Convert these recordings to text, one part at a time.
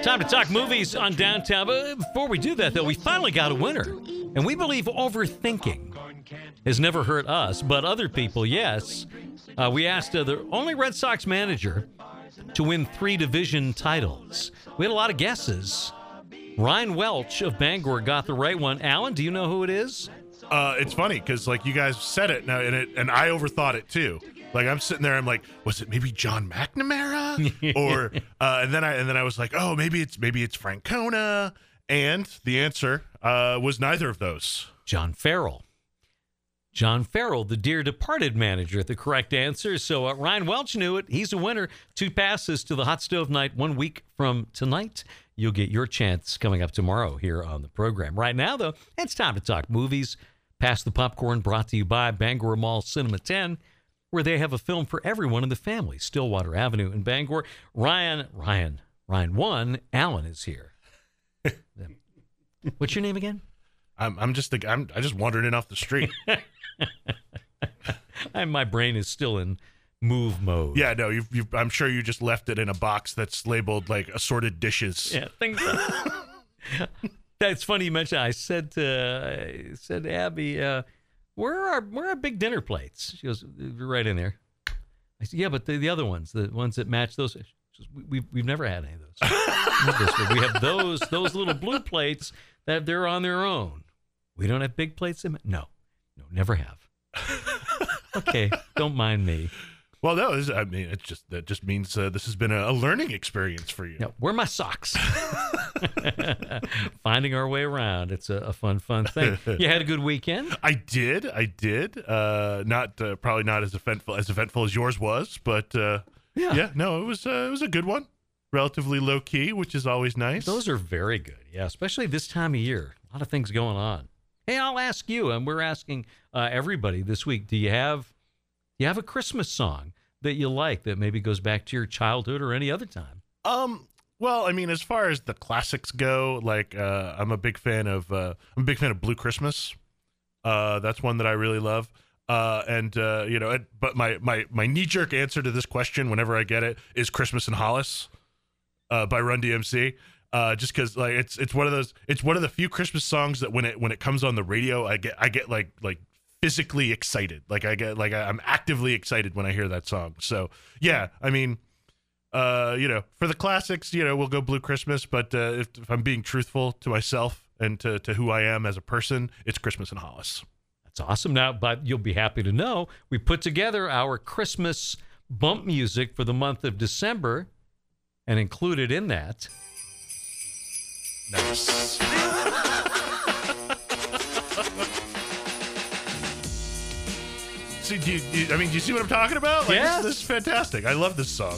Time to talk movies on Downtown. But before we do that, though, we finally got a winner. And we believe overthinking has never hurt us, but other people, yes. We asked the only Red Sox manager to win 3 division titles. We had a lot of guesses. Ryan Welch of Bangor got the right one. Alan, do you know who it is? It's funny because like you guys said it now, and I overthought it too. Like I'm sitting there, I'm like, was it maybe John McNamara? Or and then I was like, oh, maybe it's Francona. And the answer was neither of those. John Farrell. John Farrell, the dear departed manager, the correct answer. So Ryan Welch knew it. He's a winner. 2 passes to the Hot Stove Night 1 week from tonight. You'll get your chance coming up tomorrow here on the program. Right now, though, it's time to talk movies. Pass the popcorn, brought to you by Bangor Mall Cinema 10, where they have a film for everyone in the family. Stillwater Avenue in Bangor. Ryan won. Alan is here. What's your name again? I'm just wandering in off the street. My brain is still in move mode. Yeah, no, I'm sure you just left it in a box that's labeled like assorted dishes. Yeah, things. That's funny you mentioned. I said to Abby, where are our big dinner plates? She goes, right in there. I said, yeah, but the other ones, the ones that match those. She goes, we've never had any of those. We have those little blue plates that they're on their own. We don't have big plates. No, never have. Okay, don't mind me. Well, no, that just means this has been a learning experience for you. Yeah, where are my socks? Finding our way around. It's a fun thing. You had a good weekend? I did. Not probably not as eventful as yours was, but yeah, no, it was a good one. Relatively low key, which is always nice. Those are very good. Yeah, especially this time of year. A lot of things going on. Hey, I'll ask you, and we're asking everybody this week, do you have a Christmas song that you like that maybe goes back to your childhood or any other time? Well, I mean, as far as the classics go, like I'm a big fan of Blue Christmas. That's one that I really love. But my knee-jerk answer to this question, whenever I get it, is "Christmas in Hollis" by Run DMC. Just because like it's one of the few Christmas songs that when it comes on the radio, I get like physically excited. Like I'm actively excited when I hear that song. So yeah, I mean, for the classics, we'll go Blue Christmas. But if I'm being truthful to myself and to who I am as a person, it's Christmas in Hollis. That's awesome. Now, but you'll be happy to know we put together our Christmas bump music for the month of December, and included in that. Nice. See, do you see what I'm talking about? Like, yeah. This is fantastic. I love this song.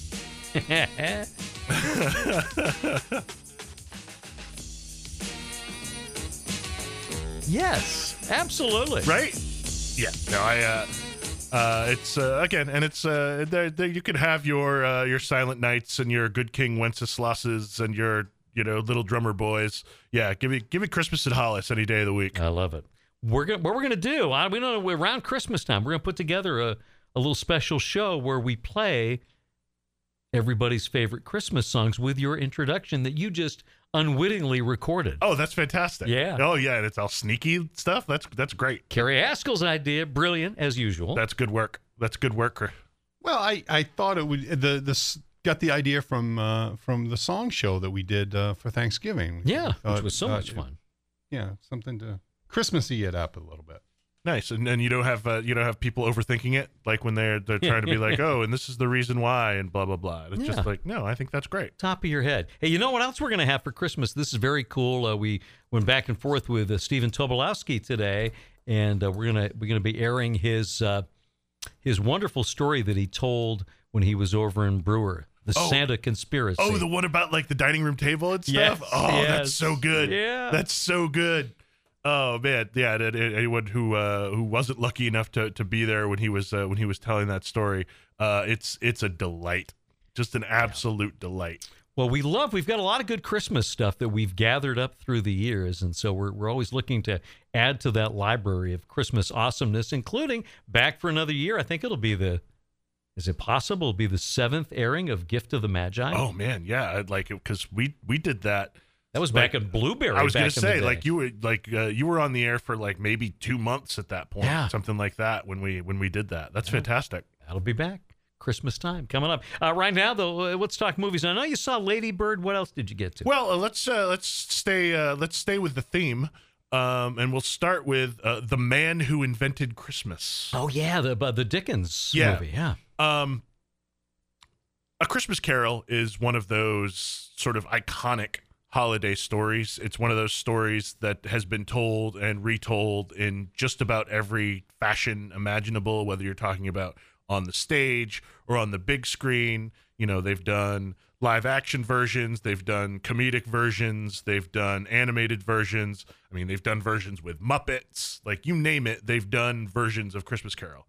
Yes, absolutely. Right? Yeah. No, it's again, and it's you can have your Silent Nights and your Good King Wenceslases and your Little Drummer Boys. Yeah, give me Christmas in Hollis any day of the week. I love it. What we're gonna do? We know around Christmas time we're gonna put together a little special show where we play everybody's favorite Christmas songs with your introduction that you just unwittingly recorded. Oh, that's fantastic. Yeah. Oh, yeah, and it's all sneaky stuff. That's great. Carrie Haskell's idea, brilliant as usual. That's good work. Well, I thought it would. This got the idea from the song show that we did for Thanksgiving. Yeah, which was so much fun. Yeah, something to Christmassy it up a little bit. Nice, and you don't have people overthinking it, like when they're trying to be like, oh, and this is the reason why, and blah blah blah. It's just like, no, I think that's great. Top of your head. Hey, you know what else we're going to have for Christmas? This is very cool. We went back and forth with Stephen Tobolowsky today, and we're gonna be airing his wonderful story that he told when he was over in Brewer. The Santa conspiracy. Oh, the one about like the dining room table and stuff. Yes, that's so good. Yeah, that's so good. Oh man, yeah. Anyone who wasn't lucky enough to be there when he was telling that story, it's a delight, just an absolute delight. Well, we've got a lot of good Christmas stuff that we've gathered up through the years, and so we're always looking to add to that library of Christmas awesomeness, including back for another year. I think it'll be the Is it possible it'll be the 7th airing of Gift of the Magi? Oh man, yeah, I'd like it because we did that. That was back in Blueberry. I was going gonna to say, like you were on the air for like maybe 2 months at that point, Yeah. something like that when we did that. That's fantastic. That'll be back. Christmas time coming up. Right now, though, let's talk movies. I know you saw Lady Bird. What else did you get to? Well, let's stay with the theme, and we'll start with The Man Who Invented Christmas. Oh yeah, the Dickens Yeah. movie. Yeah. A Christmas Carol is one of those sort of iconic holiday stories. It's one of those stories that has been told and retold in just about every fashion imaginable, whether you're talking about on the stage or on the big screen. You know, they've done live action versions, they've done comedic versions, they've done animated versions. I mean, they've done versions with Muppets, like you name it, they've done versions of Christmas Carol.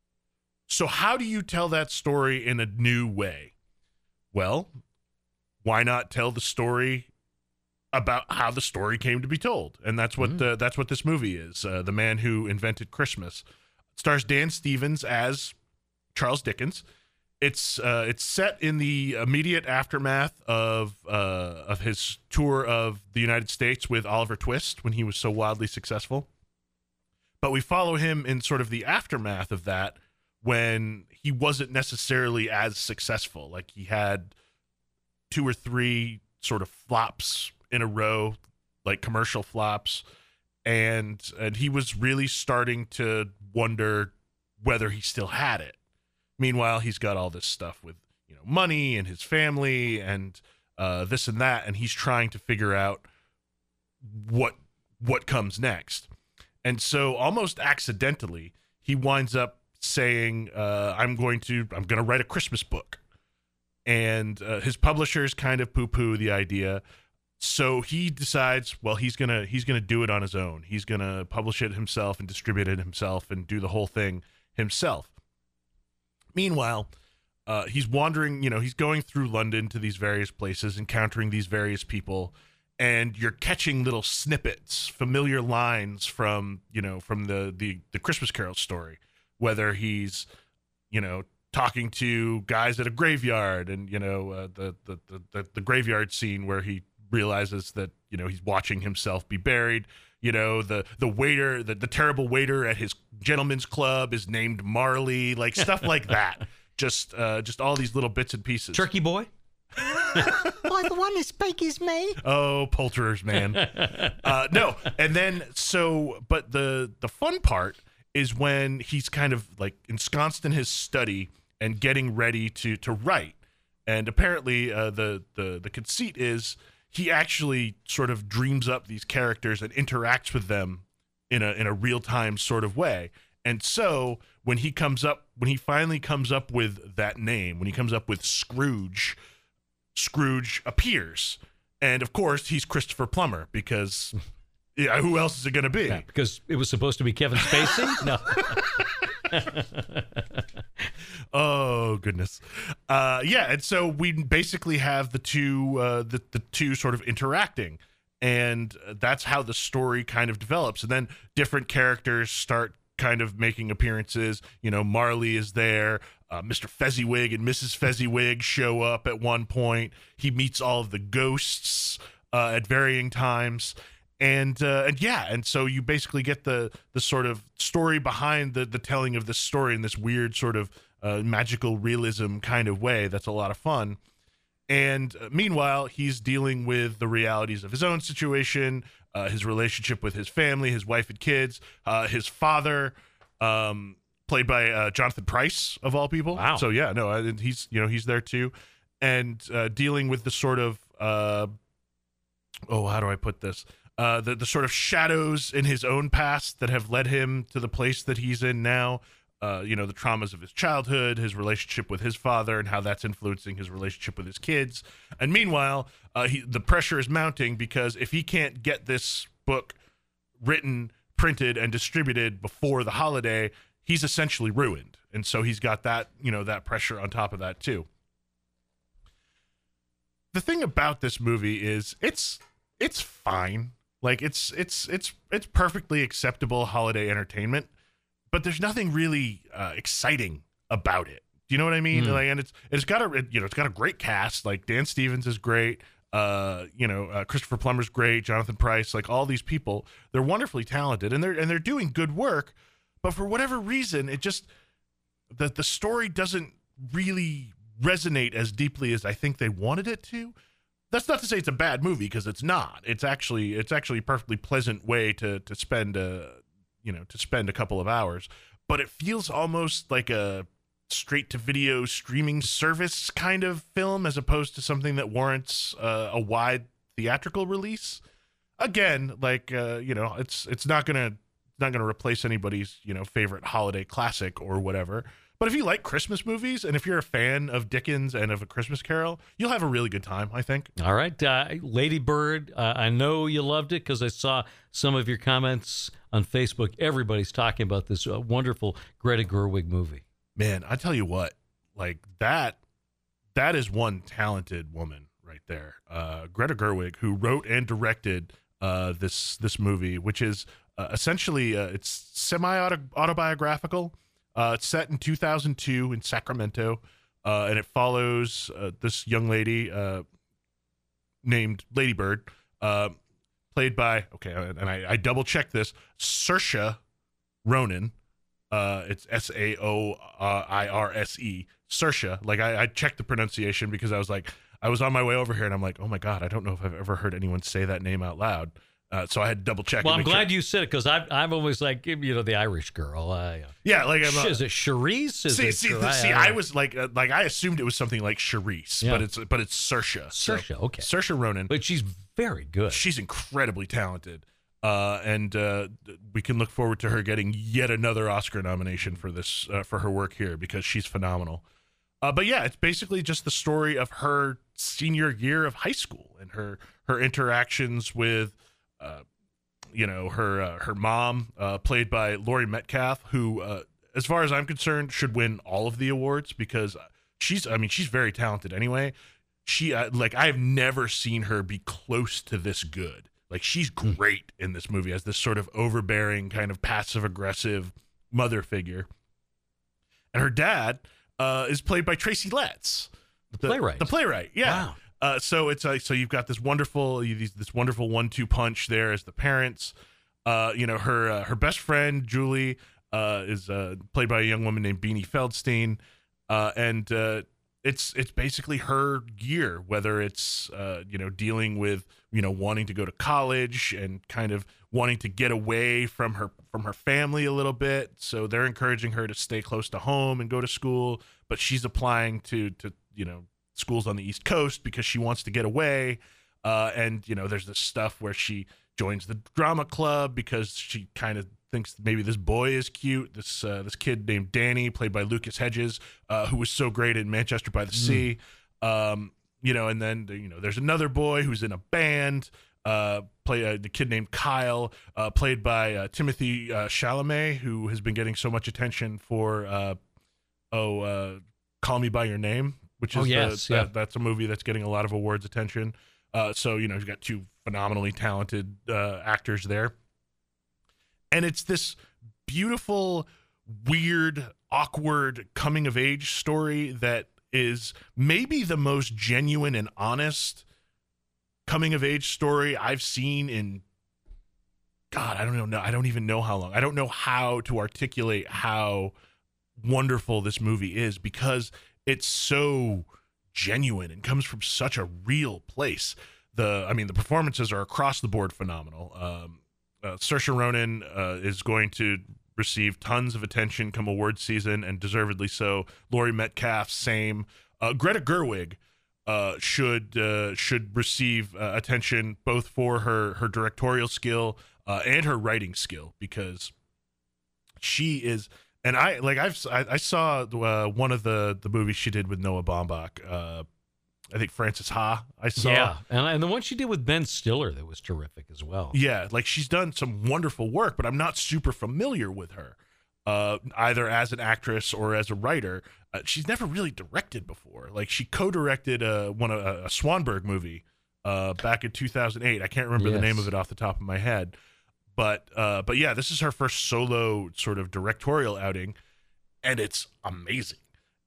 So how do you tell that story in a new way? Well, why not tell the story about how the story came to be told? And that's what this movie is. The Man Who Invented Christmas. It stars Dan Stevens as Charles Dickens. It's set in the immediate aftermath of his tour of the United States with Oliver Twist when he was so wildly successful. But we follow him in sort of the aftermath of that when he wasn't necessarily as successful. Like he had 2 or 3 sort of flops in a row, like commercial flops, and he was really starting to wonder whether he still had it. Meanwhile, he's got all this stuff with, you know, money and his family and this and that, and he's trying to figure out what comes next. And so almost accidentally, he winds up saying, I'm going to write a Christmas book. And his publishers kind of poo-poo the idea. So he decides, well, he's gonna do it on his own. He's gonna publish it himself and distribute it himself and do the whole thing himself. Meanwhile, he's wandering, he's going through London to these various places, encountering these various people, and you're catching little snippets, familiar lines from the Christmas Carol story, whether he's, talking to guys at a graveyard and, the graveyard scene where he realizes that, he's watching himself be buried. The waiter, the terrible waiter at his gentleman's club is named Marley, like stuff like that. Just all these little bits and pieces. Turkey Boy? Why, the one who speak is me. Oh, poulterers, man. No. And then, but the fun part is when he's kind of like ensconced in his study and getting ready to write. And apparently the conceit is he actually sort of dreams up these characters and interacts with them in a real-time sort of way. And so when he finally comes up with that name, when he comes up with Scrooge appears. And of course, he's Christopher Plummer because who else is it going to be? Yeah, because it was supposed to be Kevin Spacey? No. Oh goodness. And so we basically have the two sort of interacting, and that's how the story kind of develops. And then different characters start kind of making appearances. Marley is there. Mr. Fezziwig and Mrs. Fezziwig show up at one point. He meets all of the ghosts at varying times. And so you basically get the sort of story behind the telling of this story in this weird sort of magical realism kind of way. That's a lot of fun. And meanwhile, he's dealing with the realities of his own situation, his relationship with his family, his wife and kids, his father, played by Jonathan Pryce of all people. Wow. So yeah, no, he's there too, and dealing with the sort of how do I put this? The sort of shadows in his own past that have led him to the place that he's in now. The traumas of his childhood, his relationship with his father, and how that's influencing his relationship with his kids. And meanwhile, the pressure is mounting because if he can't get this book written, printed, and distributed before the holiday, he's essentially ruined. And so he's got that, that pressure on top of that too. The thing about this movie is it's fine. Like it's perfectly acceptable holiday entertainment, but there's nothing really exciting about it. Do you know what I mean? Like, and it's got a great cast. Like Dan Stevens is great. Christopher Plummer's great. Jonathan Pryce, like all these people, they're wonderfully talented, and they're doing good work. But for whatever reason, it just the story doesn't really resonate as deeply as I think they wanted it to. That's not to say it's a bad movie, because it's not. It's actually a perfectly pleasant way to spend a couple of hours. But it feels almost like a straight to video streaming service kind of film, as opposed to something that warrants a wide theatrical release. Again, like it's not gonna replace anybody's favorite holiday classic or whatever. But if you like Christmas movies, and if you're a fan of Dickens and of A Christmas Carol, you'll have a really good time, I think. All right. Lady Bird, I know you loved it because I saw some of your comments on Facebook. Everybody's talking about this wonderful Greta Gerwig movie. Man, I tell you what, like that is one talented woman right there. Greta Gerwig, who wrote and directed this movie, which is essentially it's semi-autobiographical. It's set in 2002 in Sacramento, and it follows this young lady named Lady Bird, played by, and I double-checked this, Saoirse Ronan. It's Saoirse, Saoirse. Like, I checked the pronunciation because I was on my way over here, and I'm like, oh my God, I don't know if I've ever heard anyone say that name out loud. So I had to double check. Well, I'm glad you said it, because I'm always like, the Irish girl. Yeah, like is it Charisse? I was like I assumed it was something like Charisse, Yeah. but it's Saoirse. Saoirse, okay. Saoirse Ronan. But she's very good. She's incredibly talented, and we can look forward to her getting yet another Oscar nomination for this for her work here, because she's phenomenal. But yeah, it's basically just the story of her senior year of high school and her interactions with. Her mom, played by Laurie Metcalf, who, as far as I'm concerned, should win all of the awards, because she's very talented anyway. She, I have never seen her be close to this good. Like, she's great in this movie as this sort of overbearing, kind of passive-aggressive mother figure. And her dad is played by Tracy Letts. The playwright. The playwright, yeah. Wow. So it's so you've got this wonderful 1-2 punch there as the parents. Her best friend Julie is played by a young woman named Beanie Feldstein, and it's basically her year, whether it's dealing with wanting to go to college and kind of wanting to get away from her family a little bit. So they're encouraging her to stay close to home and go to school, but she's applying to schools on the East Coast because she wants to get away. And there's this stuff where she joins the drama club because she kind of thinks maybe this boy is cute. This kid named Danny, played by Lucas Hedges, who was so great in Manchester by the Sea. And then there's another boy who's in a band, the kid named Kyle, played by Timothy Chalamet, who has been getting so much attention for Call Me by Your Name, which is that's a movie that's getting a lot of awards attention. So you've got two phenomenally talented actors there, and it's this beautiful, weird, awkward coming of age story that is maybe the most genuine and honest coming of age story I've seen in God, I don't know. I don't even know how long. I don't know how to articulate how wonderful this movie is, because it's so genuine and comes from such a real place. The performances are across the board phenomenal. Saoirse Ronan is going to receive tons of attention come award season, and deservedly so. Laurie Metcalf, same. Greta Gerwig should receive attention both for her directorial skill and her writing skill, because she is. And I saw one of the movies she did with Noah Baumbach. I think Frances Ha. I saw. Yeah, and the one she did with Ben Stiller that was terrific as well. Yeah, like she's done some wonderful work, but I'm not super familiar with her, either as an actress or as a writer. She's never really directed before. Like, she co-directed a Swanberg movie back in 2008. I can't remember the name of it off the top of my head. But yeah, this is her first solo sort of directorial outing, and it's amazing.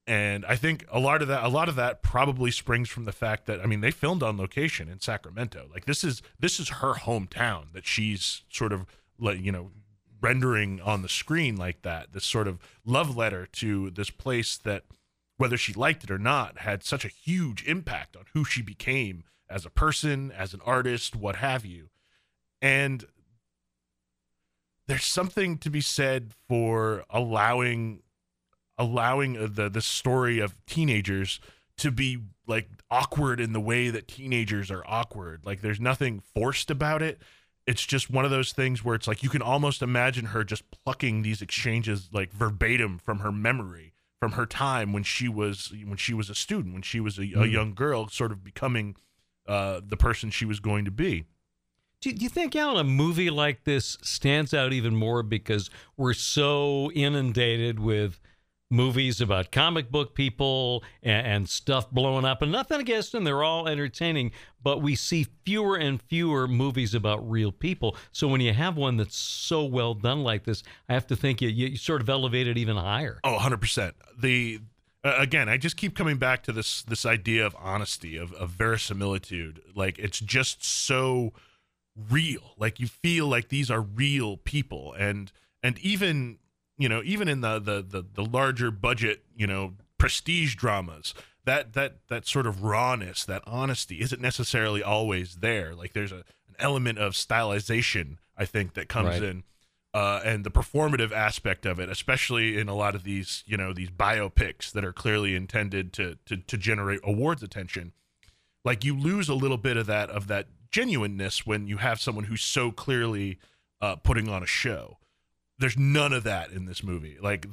And I think a lot of that probably springs from the fact that, I mean, they filmed on location in Sacramento. Like this is her hometown that she's sort of like, rendering on the screen like that. This sort of love letter to this place that, whether she liked it or not, had such a huge impact on who she became as a person, as an artist, what have you. And there's something to be said for allowing the story of teenagers to be like awkward in the way that teenagers are awkward. Like there's nothing forced about it. It's just one of those things where it's like you can almost imagine her just plucking these exchanges like verbatim from her memory, from her time when she was a student, when she was a young girl, sort of becoming the person she was going to be. Do you think, Alan, a movie like this stands out even more because we're so inundated with movies about comic book people and stuff blowing up? And nothing against them, they're all entertaining, but we see fewer and fewer movies about real people. So when you have one that's so well done like this, I have to think you sort of elevate it even higher. Oh, 100%. Again, I just keep coming back to this idea of honesty, of verisimilitude. Like it's just so real. Like you feel like these are real people, and even even in the larger budget prestige dramas, that sort of rawness, that honesty isn't necessarily always there. Like there's an element of stylization, I think, that comes in, and the performative aspect of it, especially in a lot of these these biopics that are clearly intended to generate awards attention. Like you lose a little bit of that genuineness when you have someone who's so clearly putting on a show. There's none of that in this movie. Like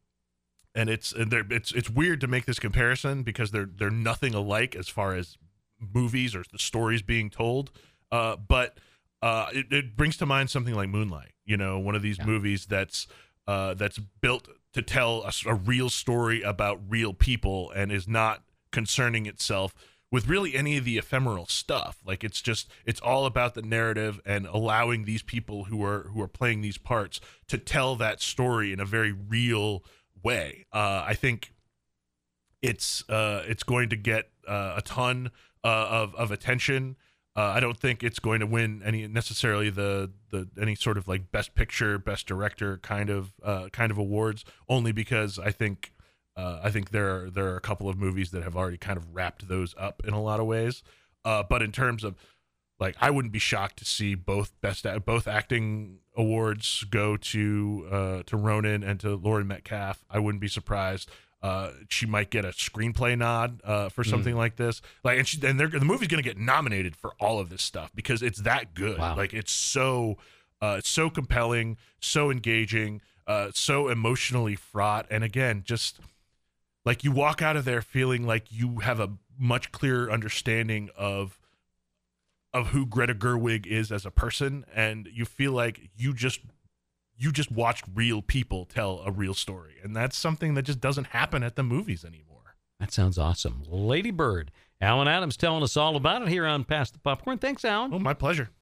it's weird to make this comparison because they're nothing alike as far as movies or the stories being told. But it brings to mind something like Moonlight. One of these movies that's built to tell a real story about real people and is not concerning itself with really any of the ephemeral stuff. Like it's all about the narrative and allowing these people who are playing these parts to tell that story in a very real way. I think it's going to get a ton of attention. I don't think it's going to win necessarily any sort of like best picture, best director kind of awards, only because I think there are a couple of movies that have already kind of wrapped those up in a lot of ways. But in terms of like, I wouldn't be shocked to see both acting awards go to Ronan and to Laurie Metcalf. I wouldn't be surprised. She might get a screenplay nod for something like this. Like, and the movie's going to get nominated for all of this stuff because it's that good. Wow. Like it's so compelling, so engaging, so emotionally fraught, and again, just like you walk out of there feeling like you have a much clearer understanding of who Greta Gerwig is as a person, and you feel like you just watched real people tell a real story, and that's something that just doesn't happen at the movies anymore. That sounds awesome. Lady Bird. Alan Adams telling us all about it here on Pass the Popcorn. Thanks, Alan. Oh, my pleasure.